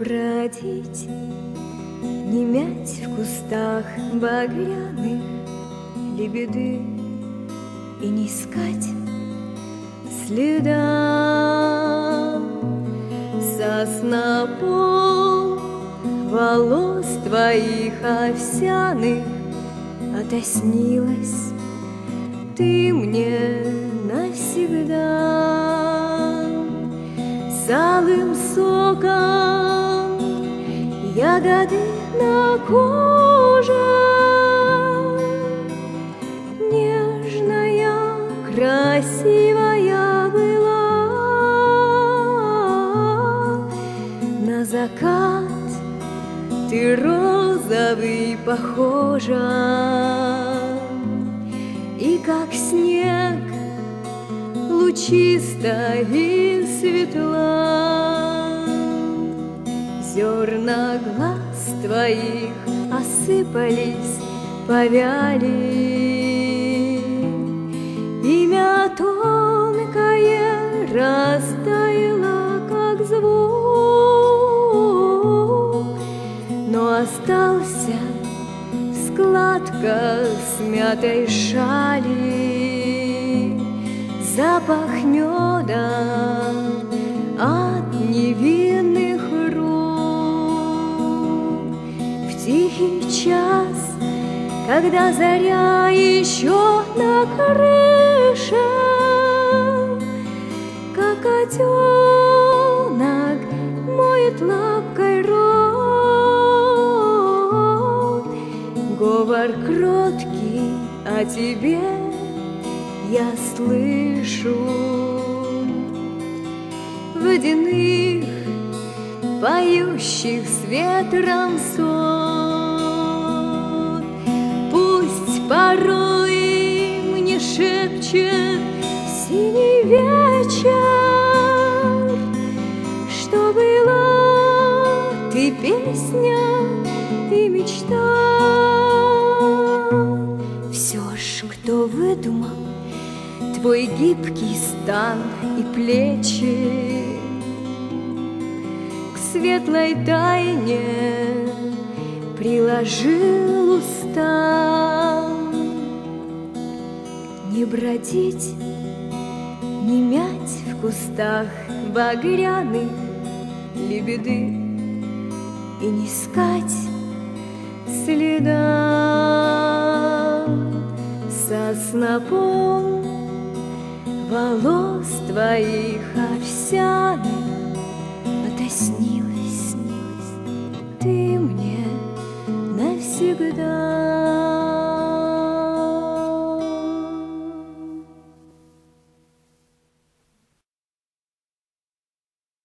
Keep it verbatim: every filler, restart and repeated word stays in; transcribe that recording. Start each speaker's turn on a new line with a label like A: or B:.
A: бродить, не мять в кустах багряных лебеды и не искать следа со снопом волос твоих овсяных. Отоснилась ты мне навсегда, с алым соком ягоды на коже, нежная, красивая была. На закат ты розовый похожа, и как снег лучисто и светла. Зерна глаз твоих осыпались, повяли, имя тонкое растаяло, как звук, но остался складка смятой шали, запах меда от невинных рук. В тихий час, когда заря еще на крыше, как котенок моет лапкой рот, говор кроткий о тебе я слышу. Водяных, поющих с ветром сот, пусть порой мне шепчет синий вечер, что была ты песня и мечта. Все ж, кто выдумал твой гибкий стан и плечи, к светлой тайне приложил уста. Не бродить, не мять в кустах багряных лебеды и не искать следа со снопом волос твоих овсяных. Отоснилась ты мне навсегда.